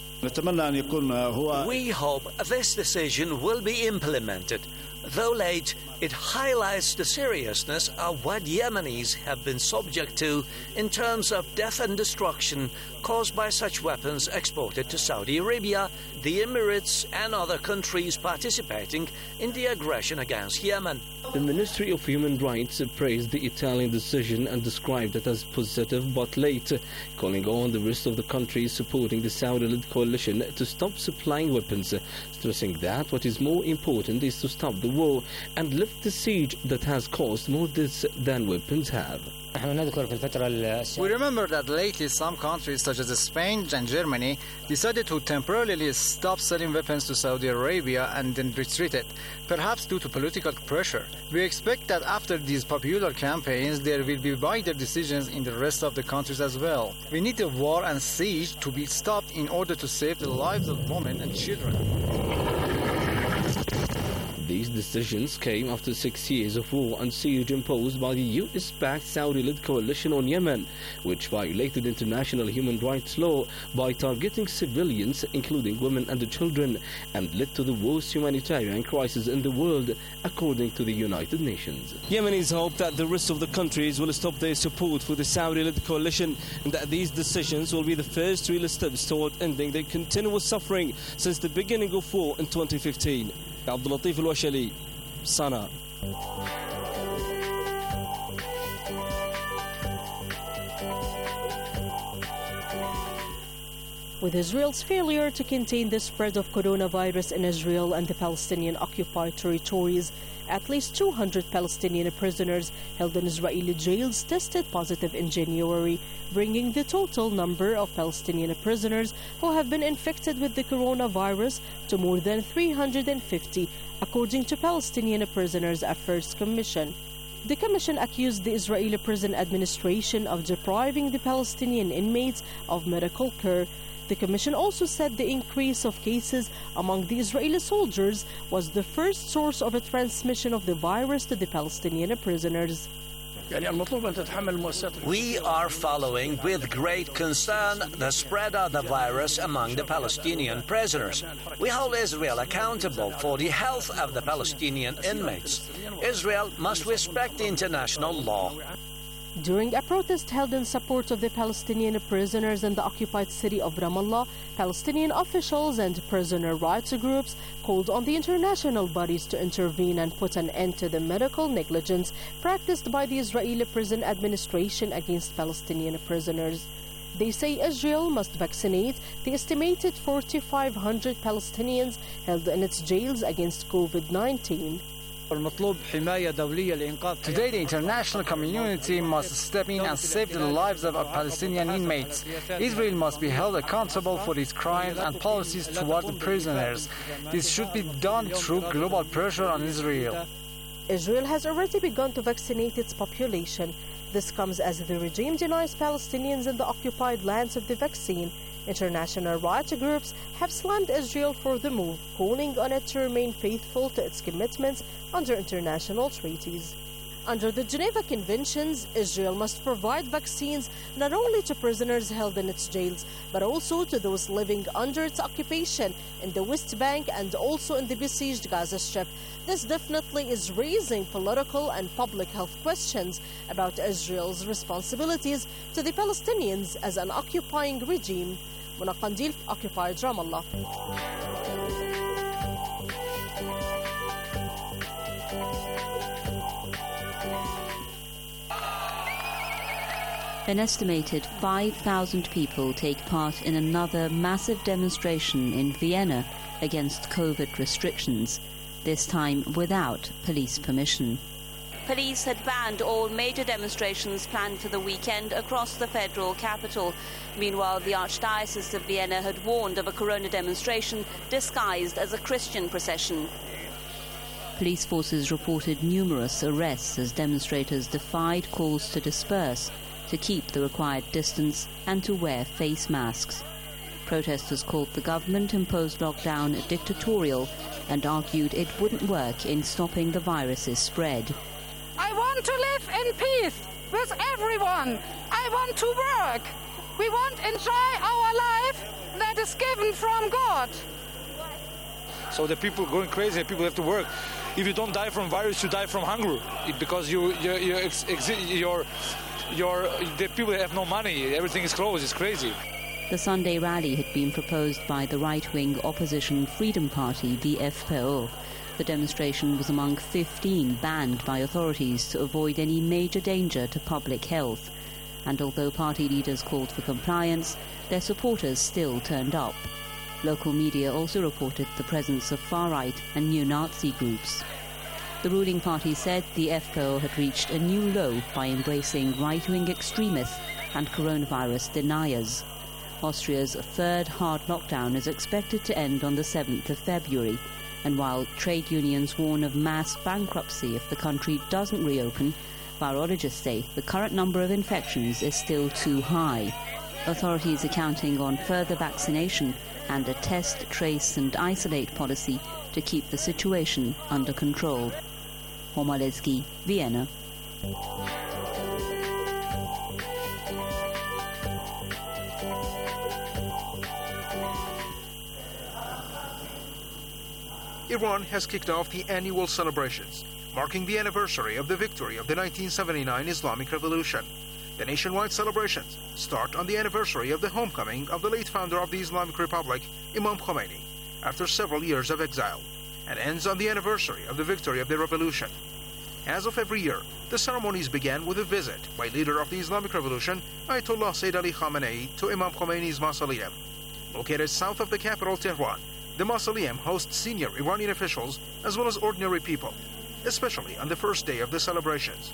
We hope this decision will be implemented. Though late, it highlights the seriousness of what Yemenis have been subject to in terms of death and destruction caused by such weapons exported to Saudi Arabia, the Emirates and other countries participating in the aggression against Yemen. The Ministry of Human Rights praised the Italian decision and described it as positive but late, calling on the rest of the countries supporting the Saudi-led coalition to stop supplying weapons, stressing that what is more important is to stop the war and lift the siege that has caused more deaths than weapons have. We remember that lately some countries such as Spain and Germany decided to temporarily stop selling weapons to Saudi Arabia and then retreated, perhaps due to political pressure. We expect that after these popular campaigns there will be wider decisions in the rest of the countries as well. We need the war and siege to be stopped in order to save the lives of women and children. These decisions came after six years of war and siege imposed by the U S-backed Saudi-led coalition on Yemen, which violated international human rights law by targeting civilians, including women and children, and led to the worst humanitarian crisis in the world, according to the United Nations. Yemenis hope that the rest of the countries will stop their support for the Saudi-led coalition and that these decisions will be the first real steps toward ending their continuous suffering since the beginning of war in twenty fifteen. Abdul Latif Al-Washali, Sana. With Israel's failure to contain the spread of coronavirus in Israel and the Palestinian-occupied territories, at least two hundred Palestinian prisoners held in Israeli jails tested positive in January, bringing the total number of Palestinian prisoners who have been infected with the coronavirus to more than three hundred fifty, according to Palestinian Prisoners Affairs Commission. The commission accused the Israeli prison administration of depriving the Palestinian inmates of medical care. The commission also said the increase of cases among the Israeli soldiers was the first source of a transmission of the virus to the Palestinian prisoners. We are following with great concern the spread of the virus among the Palestinian prisoners. We hold Israel accountable for the health of the Palestinian inmates. Israel must respect international law. During a protest held in support of the Palestinian prisoners in the occupied city of Ramallah, Palestinian officials and prisoner rights groups called on the international bodies to intervene and put an end to the medical negligence practiced by the Israeli prison administration against Palestinian prisoners. They say Israel must vaccinate the estimated four thousand five hundred Palestinians held in its jails against COVID nineteen. Today, the international community must step in and save the lives of our Palestinian inmates. Israel must be held accountable for its crimes and policies toward the prisoners. This should be done through global pressure on Israel. Israel has already begun to vaccinate its population. This comes as the regime denies Palestinians in the occupied lands of the vaccine. International rights groups have slammed Israel for the move, calling on it to remain faithful to its commitments under international treaties. Under the Geneva Conventions, Israel must provide vaccines not only to prisoners held in its jails, but also to those living under its occupation in the West Bank and also in the besieged Gaza Strip. This definitely is raising political and public health questions about Israel's responsibilities to the Palestinians as an occupying regime. Mona Qandil, occupied Ramallah. An estimated five thousand people take part in another massive demonstration in Vienna against COVID restrictions, this time without police permission. Police had banned all major demonstrations planned for the weekend across the federal capital. Meanwhile, the Archdiocese of Vienna had warned of a corona demonstration disguised as a Christian procession. Police forces reported numerous arrests as demonstrators defied calls to disperse, to keep the required distance and to wear face masks. Protesters called the government-imposed lockdown dictatorial and argued it wouldn't work in stopping the virus's spread. I want to live in peace with everyone. I want to work. We want to enjoy our life that is given from God. So the people are going crazy. People have to work. If you don't die from virus, you die from hunger because you, you, you, ex, ex, your, your, the people have no money. Everything is closed. It's crazy. The Sunday rally had been proposed by the right-wing opposition Freedom Party, the F P O. The demonstration was among fifteen banned by authorities to avoid any major danger to public health. And although party leaders called for compliance, their supporters still turned up. Local media also reported the presence of far-right and neo-Nazi groups. The ruling party said the F P O had reached a new low by embracing right-wing extremists and coronavirus deniers. Austria's third hard lockdown is expected to end on the seventh of February, and while trade unions warn of mass bankruptcy if the country doesn't reopen, virologists say the current number of infections is still too high. Authorities are counting on further vaccination and a test, trace and isolate policy to keep the situation under control. Homalevsky, Vienna. Iran has kicked off the annual celebrations, marking the anniversary of the victory of the nineteen seventy-nine Islamic Revolution. The nationwide celebrations start on the anniversary of the homecoming of the late founder of the Islamic Republic, Imam Khomeini, after several years of exile, and ends on the anniversary of the victory of the revolution. As of every year, the ceremonies began with a visit by leader of the Islamic Revolution, Ayatollah Sayyid Ali Khamenei, to Imam Khomeini's mausoleum. Located south of the capital, Tehran, the mausoleum hosts senior Iranian officials as well as ordinary people, especially on the first day of the celebrations.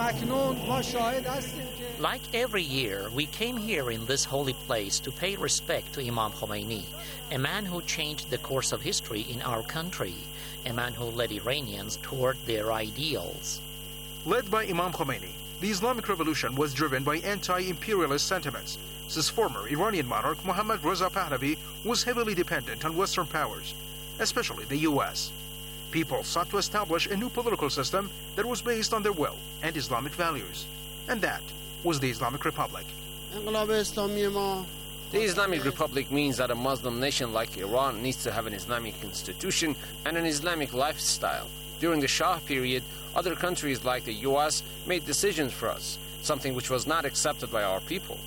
Like every year, we came here in this holy place to pay respect to Imam Khomeini, a man who changed the course of history in our country, a man who led Iranians toward their ideals. Led by Imam Khomeini, the Islamic Revolution was driven by anti-imperialist sentiments, since former Iranian monarch Mohammad Reza Pahlavi was heavily dependent on Western powers, especially the U S. People sought to establish a new political system that was based on their will and Islamic values, and that was the Islamic Republic. The Islamic Republic means that a Muslim nation like Iran needs to have an Islamic constitution and an Islamic lifestyle. During the Shah period, other countries like the U S made decisions for us, something which was not accepted by our people.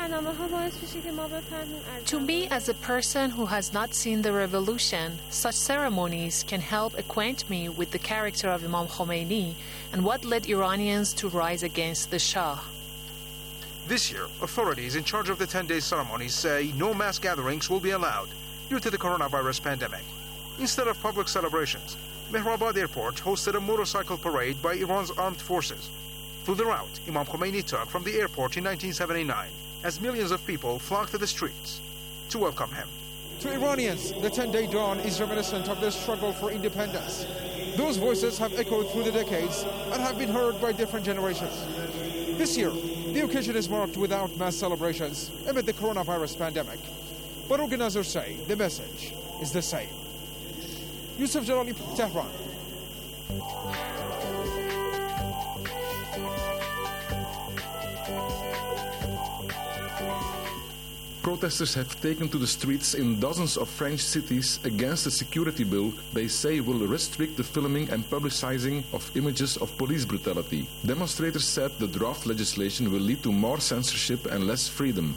To me, as a person who has not seen the revolution, such ceremonies can help acquaint me with the character of Imam Khomeini and what led Iranians to rise against the Shah. This year, authorities in charge of the ten-day ceremonies say no mass gatherings will be allowed due to the coronavirus pandemic. Instead of public celebrations, Mehrabad Airport hosted a motorcycle parade by Iran's armed forces. Through the route Imam Khomeini took from the airport in nineteen seventy-nine, as millions of people flocked to the streets to welcome him. To Iranians, the ten-day dawn is reminiscent of their struggle for independence. Those voices have echoed through the decades and have been heard by different generations. This year, the occasion is marked without mass celebrations amid the coronavirus pandemic. But organizers say the message is the same. Yusuf Jalali, Tehran. Protesters have taken to the streets in dozens of French cities against a security bill they say will restrict the filming and publicizing of images of police brutality. Demonstrators said the draft legislation will lead to more censorship and less freedom.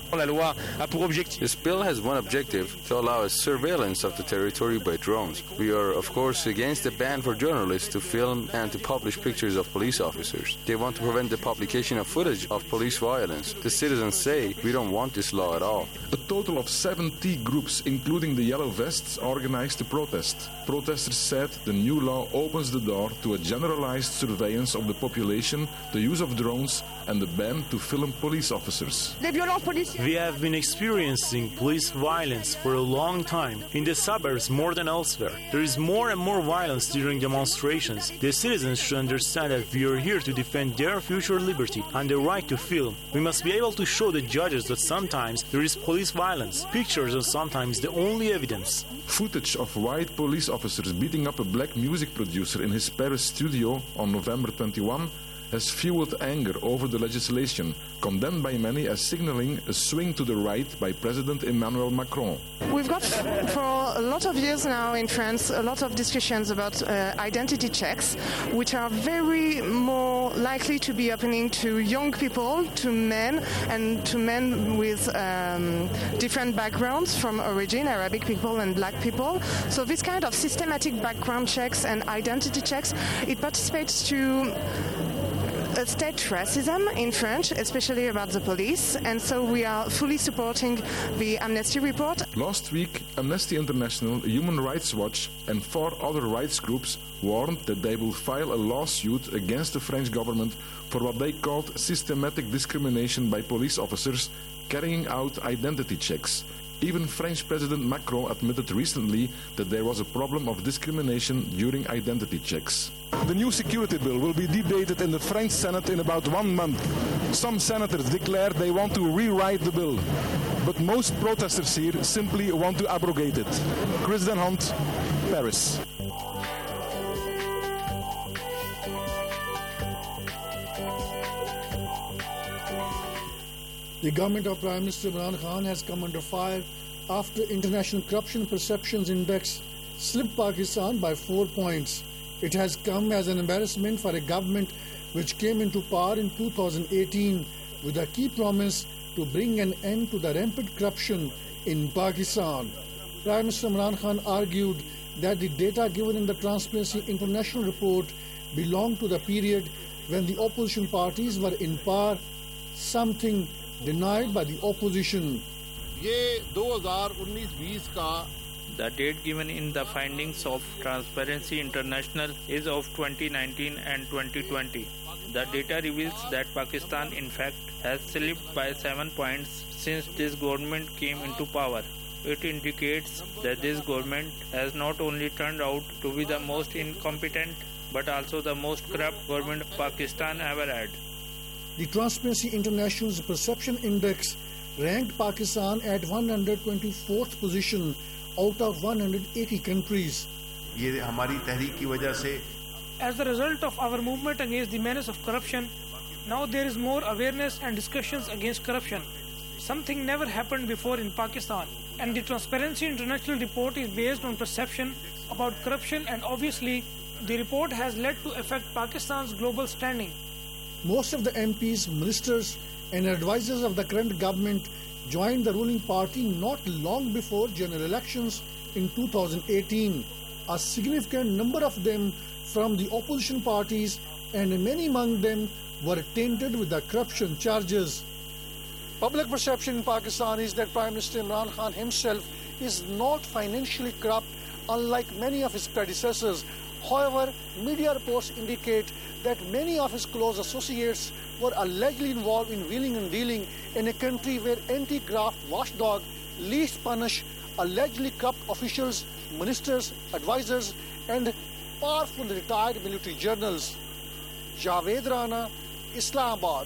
This bill has one objective: to allow a surveillance of the territory by drones. We are, of course, against the ban for journalists to film and to publish pictures of police officers. They want to prevent the publication of footage of police violence. The citizens say we don't want this law at all. A total of seventy groups, including the Yellow Vests, organized the protest. Protesters said the new law opens the door to a generalized surveillance of the population, the use of drones, and the ban to film police officers. We have been experiencing police violence for a long time, in the suburbs more than elsewhere. There is more and more violence during demonstrations. The citizens should understand that we are here to defend their future liberty and the right to film. We must be able to show the judges that sometimes there is police violence. Pictures are sometimes the only evidence. Footage of white police officers beating up a black music producer in his Paris studio on November twenty-first has fueled anger over the legislation, condemned by many as signaling a swing to the right by President Emmanuel Macron. We've got for a lot of years now in France a lot of discussions about uh, identity checks, which are very more likely to be happening to young people, to men, and to men with um, different backgrounds from origin, Arabic people and black people. So this kind of systematic background checks and identity checks, it participates to a state racism in France, especially about the police, and so we are fully supporting the Amnesty report. Last week, Amnesty International, Human Rights Watch, and four other rights groups warned that they will file a lawsuit against the French government for what they called systematic discrimination by police officers carrying out identity checks. Even French President Macron admitted recently that there was a problem of discrimination during identity checks. The new security bill will be debated in the French Senate in about one month. Some senators declare they want to rewrite the bill, but most protesters here simply want to abrogate it. Chris Den Hond, Paris. The government of Prime Minister Imran Khan has come under fire after International Corruption Perceptions Index slipped Pakistan by four points. It has come as an embarrassment for a government which came into power in two thousand eighteen with a key promise to bring an end to the rampant corruption in Pakistan. Prime Minister Imran Khan argued that the data given in the Transparency International report belonged to the period when the opposition parties were in power, something denied by the opposition. The date given in the findings of Transparency International is of twenty nineteen and twenty twenty. The data reveals that Pakistan in fact has slipped by seven points since this government came into power. It indicates that this government has not only turned out to be the most incompetent but also the most corrupt government Pakistan ever had. The Transparency International's Perception Index ranked Pakistan at one hundred twenty-fourth position out of one hundred eighty countries. As a result of our movement against the menace of corruption, now there is more awareness and discussions against corruption. Something never happened before in Pakistan. And the Transparency International report is based on perception about corruption, and obviously the report has led to affect Pakistan's global standing. Most of the M Ps, ministers and advisors of the current government joined the ruling party not long before general elections in two thousand eighteen. A significant number of them from the opposition parties, and many among them were tainted with the corruption charges. Public perception in Pakistan is that Prime Minister Imran Khan himself is not financially corrupt, unlike many of his predecessors. However, media reports indicate that many of his close associates were allegedly involved in wheeling and dealing in a country where anti-graft watchdog least punish allegedly corrupt officials, ministers, advisors, and powerful retired military generals. Javed Rana, Islamabad.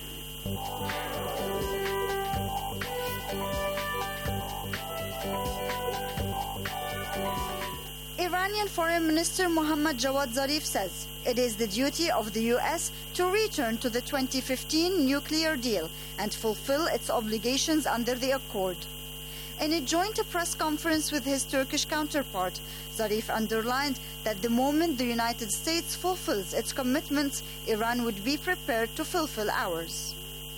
Iranian Foreign Minister Mohammad Javad Zarif says it is the duty of the U S to return to the twenty fifteen nuclear deal and fulfill its obligations under the accord. In a joint press conference with his Turkish counterpart, Zarif underlined that the moment the United States fulfills its commitments, Iran would be prepared to fulfill ours.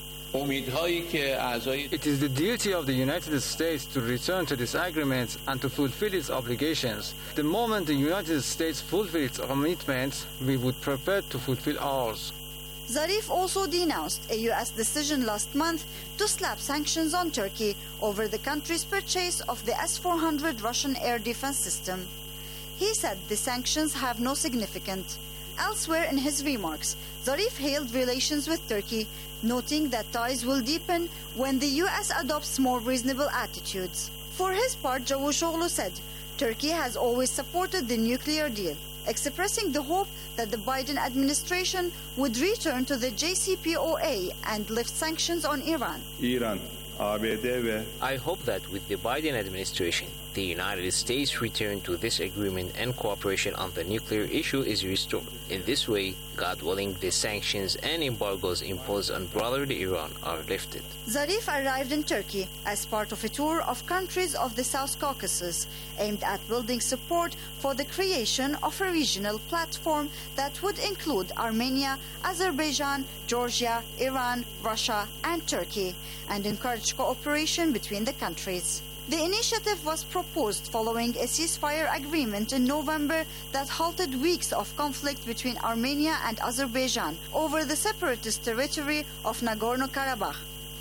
It is the duty of the United States to return to this agreement and to fulfill its obligations. The moment the United States fulfills its commitments, we would prepare to fulfill ours. Zarif also denounced a U S decision last month to slap sanctions on Turkey over the country's purchase of the S four hundred Russian air defense system. He said the sanctions have no significance. Elsewhere in his remarks, Zarif hailed relations with Turkey, noting that ties will deepen when the U S adopts more reasonable attitudes. For his part, Cavusoglu said Turkey has always supported the nuclear deal, expressing the hope that the Biden administration would return to the J C P O A and lift sanctions on Iran. Iran, I hope that with the Biden administration, the United States return to this agreement and cooperation on the nuclear issue is restored. In this way, God willing, the sanctions and embargoes imposed on brotherly Iran are lifted. Zarif arrived in Turkey as part of a tour of countries of the South Caucasus, aimed at building support for the creation of a regional platform that would include Armenia, Azerbaijan, Georgia, Iran, Russia, and Turkey, and encourage cooperation between the countries. The initiative was proposed following a ceasefire agreement in November that halted weeks of conflict between Armenia and Azerbaijan over the separatist territory of Nagorno-Karabakh.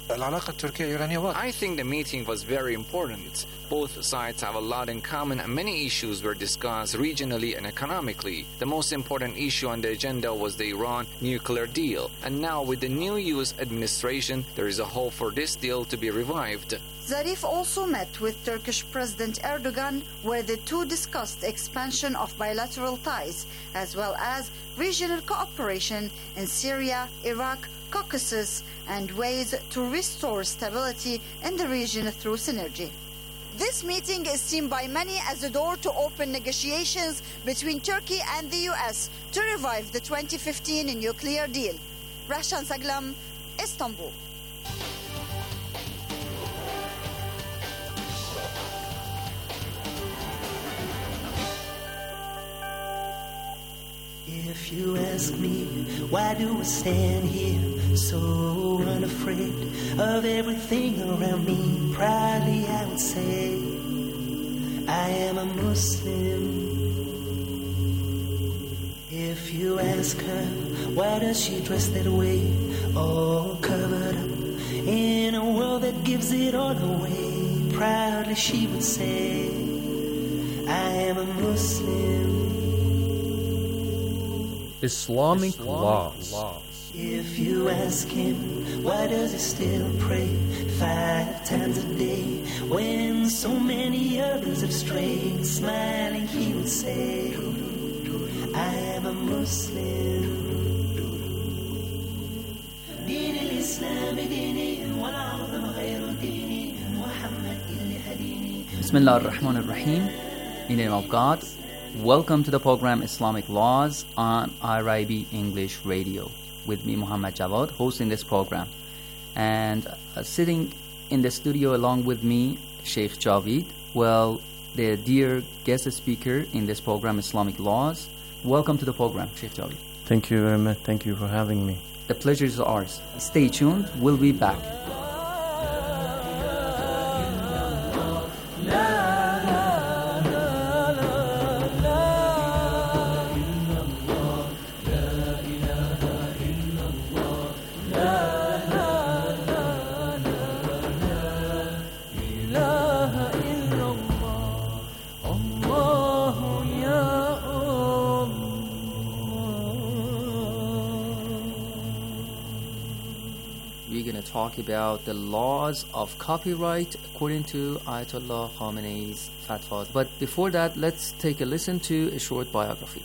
I think the meeting was very important. Both sides have a lot in common and many issues were discussed regionally and economically. The most important issue on the agenda was the Iran nuclear deal. And now with the new U S administration, there is a hope for this deal to be revived. Zarif also met with Turkish President Erdogan, where the two discussed expansion of bilateral ties, as well as regional cooperation in Syria, Iraq, Caucasus, and ways to restore stability in the region through synergy. This meeting is seen by many as a door to open negotiations between Turkey and the U S to revive the twenty fifteen nuclear deal. Rahshan Saglam, Istanbul. If you ask me, why do I stand here so unafraid of everything around me? Proudly I would say, I am a Muslim. If you ask her, why does she dress that way, all covered up in a world that gives it all away? Proudly she would say, I am a Muslim. Islamic, Islamic laws. laws. If you ask him, why does he still pray five times a day when so many others have strayed? Smiling he would say, I am a Muslim. دين الإسلام ديني والعظم غير ديني محمد اللي هديني. Bismillah ar-Rahman ar-Rahim. In the name of God. Welcome to the program Islamic Laws on I R I B English Radio with me, Muhammad Jawad, hosting this program. And uh, sitting in the studio along with me, Sheikh Javid, well, the dear guest speaker in this program, Islamic Laws. Welcome to the program, Sheikh Javid. Thank you very much. Thank you for having me. The pleasure is ours. Stay tuned. We'll be back. Talk about the laws of copyright according to Ayatollah Khamenei's fatwas. But before that, let's take a listen to a short biography.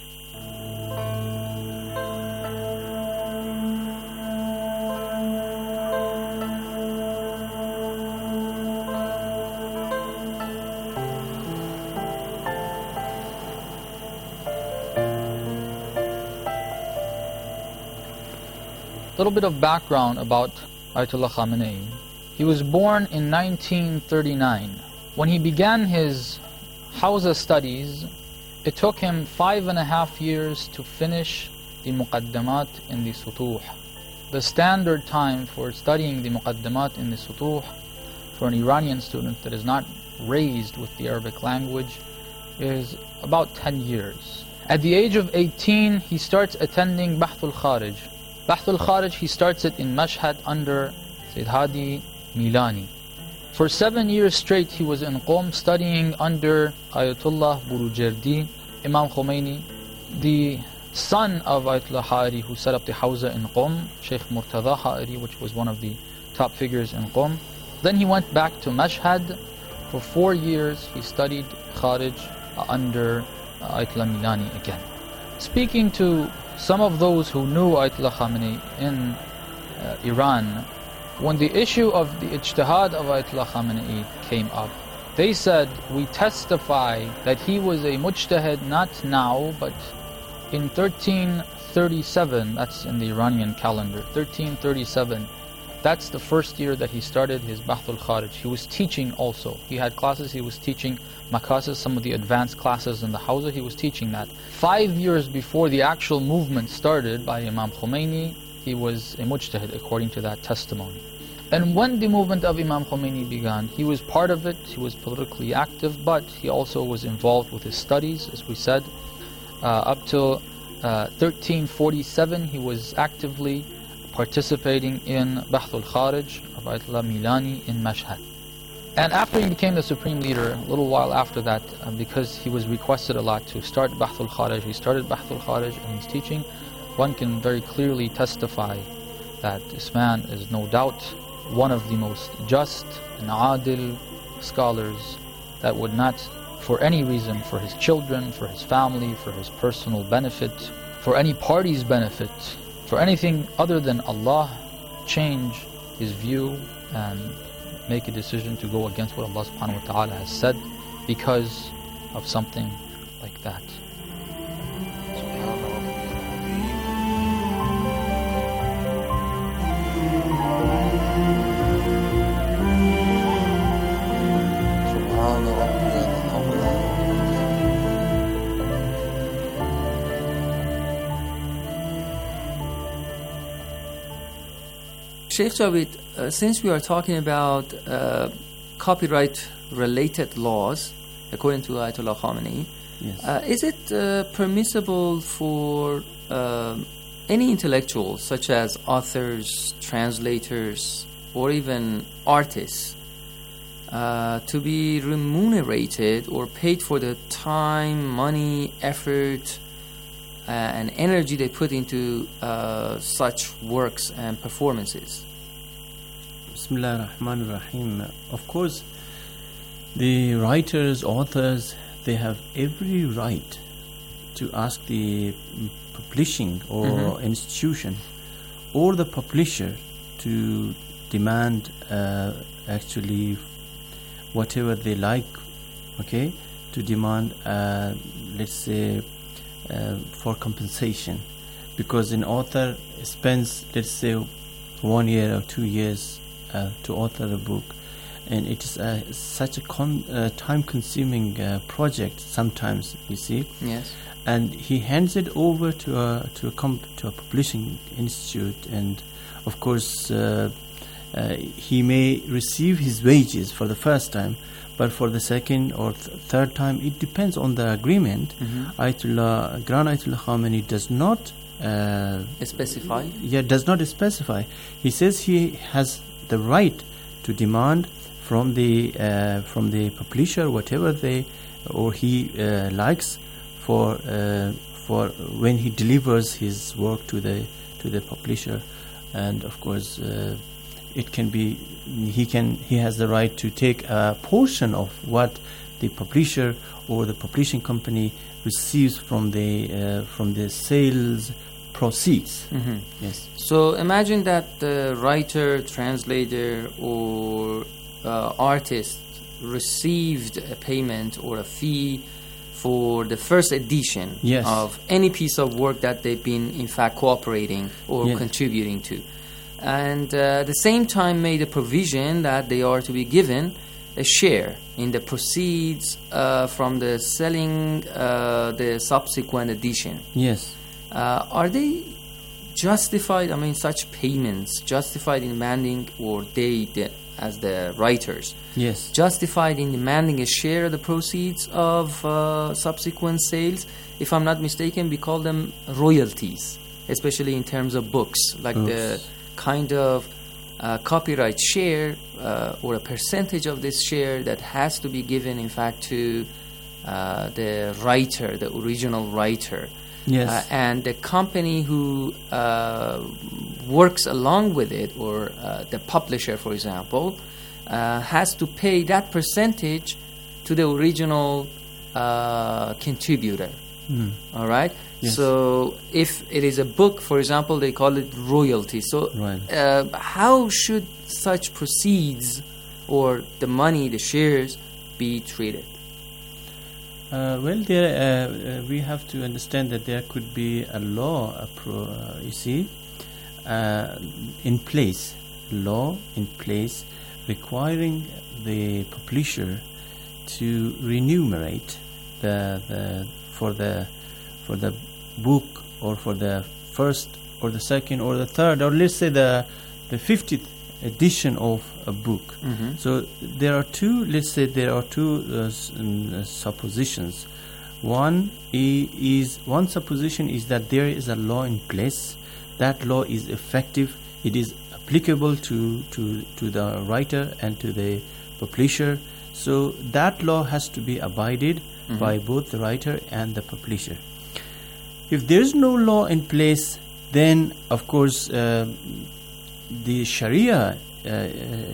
A little bit of background about Ayatollah Khamenei. He was born in nineteen thirty-nine. When he began his Hawza studies, it took him five and a half years to finish the Muqaddamat in the Sutuh. The standard time for studying the Muqaddamat in the Sutuh for an Iranian student that is not raised with the Arabic language is about ten years. At the age of eighteen, he starts attending Bahth al-Kharij. Bahth al-Kharij, he starts it in Mashhad under Sayyid Hadi Milani. For seven years straight, he was in Qom studying under Ayatollah Burujerdi, Imam Khomeini, the son of Ayatollah Ha'ari, who set up the Hawza in Qom, Sheikh Murtada Ha'ari, which was one of the top figures in Qom. Then he went back to Mashhad. For four years, he studied Kharij under Ayatollah Milani again. Speaking to some of those who knew Ayatollah Khamenei in uh, Iran, when the issue of the ijtihad of Ayatollah Khamenei came up, they said, we testify that he was a mujtahid not now, but in thirteen thirty-seven, that's in the Iranian calendar, thirteen thirty-seven, that's the first year that he started his Bahth al-Kharij. He was teaching also. He had classes, he was teaching Makasis, some of the advanced classes in the Hawza, he was teaching that. Five years before the actual movement started by Imam Khomeini, he was a mujtahid according to that testimony. And when the movement of Imam Khomeini began, he was part of it, he was politically active, but he also was involved with his studies, as we said. Uh, up till uh, thirteen forty-seven, he was actively participating in Bahth al-Kharij of Ayatollah Milani in Mashhad. And after he became the supreme leader, a little while after that, uh, because he was requested a lot to start Bahth al-Kharij, he started Bahth al-Kharij and he's teaching. One can very clearly testify that this man is no doubt one of the most just and adil scholars that would not, for any reason, for his children, for his family, for his personal benefit, for any party's benefit, for anything other than Allah, change his view and make a decision to go against what Allah subhanahu wa ta'ala has said because of something like that. Sheikh Javed, uh, since we are talking about uh, copyright-related laws, according to Ayatollah Khamenei, yes. uh, is it uh, permissible for uh, any intellectuals, such as authors, translators, or even artists, uh, to be remunerated or paid for the time, money, effort, uh, and energy they put into uh, such works and performances? Bismillah ar-Rahman ar-Rahim. Of course, the writers, authors, they have every right to ask the publishing or mm-hmm. institution or the publisher to demand uh, actually whatever they like, okay, to demand, uh, let's say, uh, for compensation, because an author spends, let's say, one year or two years uh, to author a book, and it is uh, such a con- uh, time-consuming uh, project sometimes, you see. Yes. And he hands it over to a to a comp- to a publishing institute, and of course uh, uh, he may receive his wages for the first time, but for the second or th- third time, it depends on the agreement. Mm-hmm. Ayatollah, Grand Ayatollah Khamenei does not uh, specify. Yeah, does not specify. He says he has the right to demand from the uh, from the publisher whatever they or he uh, likes for uh, for when he delivers his work to the to the publisher, and of course uh, it can be he can he has the right to take a portion of what the publisher or the publishing company receives from the uh, from the sales proceeds. Mm-hmm. Yes. So imagine that the writer, translator, or uh, artist received a payment or a fee for the first edition yes. of any piece of work that they've been in fact cooperating or yes. contributing to, and uh, at the same time made a provision that they are to be given a share in the proceeds uh, from the selling uh, the subsequent edition. Yes. Uh, are they justified, I mean, such payments, justified in demanding, or they, the, as the writers, yes, justified in demanding a share of the proceeds of uh, subsequent sales? If I'm not mistaken, we call them royalties, especially in terms of books, like Oops. the kind of uh, copyright share uh, or a percentage of this share that has to be given, in fact, to uh, the writer, the original writer. Yes. Uh, and the company who uh, works along with it, or uh, the publisher, for example, uh, has to pay that percentage to the original uh, contributor. Mm. All right? Yes. So if it is a book, for example, they call it royalty. So right. uh, how should such proceeds or the money, the shares, be treated? Uh, well, there uh, uh, we have to understand that there could be a law, a pro, uh, you see, uh, in place, law in place requiring the publisher to remunerate the, the for the for the book, or for the first or the second or the third, or let's say the the fiftieth edition of a book. Mm-hmm. So there are two, let's say there are two uh, s- uh, suppositions. One i- is one supposition is that there is a law in place. That law is effective. It is applicable to, to, to the writer and to the publisher. So that law has to be abided Mm-hmm. by both the writer and the publisher. If there is no law in place, then of course uh, the Sharia uh, uh,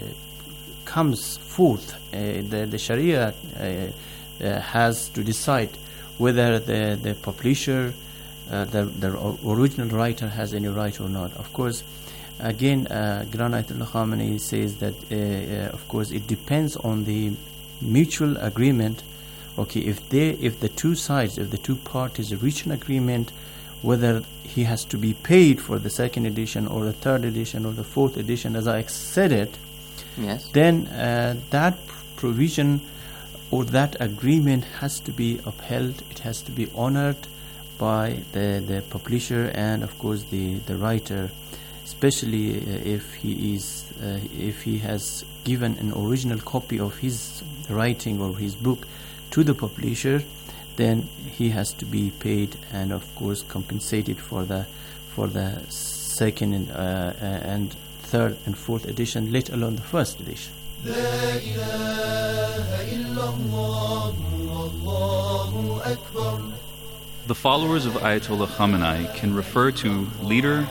comes forth. Uh, the, the Sharia uh, uh, has to decide whether the, the publisher, uh, the, the original writer, has any right or not. Of course, again, uh, Grand Ayatollah Khamenei says that, uh, uh, of course, it depends on the mutual agreement. Okay, if they, if the two sides, if the two parties reach an agreement, whether he has to be paid for the second edition or the third edition or the fourth edition, as I said it, yes, then uh, that provision or that agreement has to be upheld. It has to be honored by the, the publisher and, of course, the, the writer. especially uh, if he is uh, if he has given an original copy of his writing or his book to the publisher, then he has to be paid and of course compensated for the for the second and, uh, and third and fourth edition, let alone the first edition. The followers of Ayatollah Khamenei can refer to leader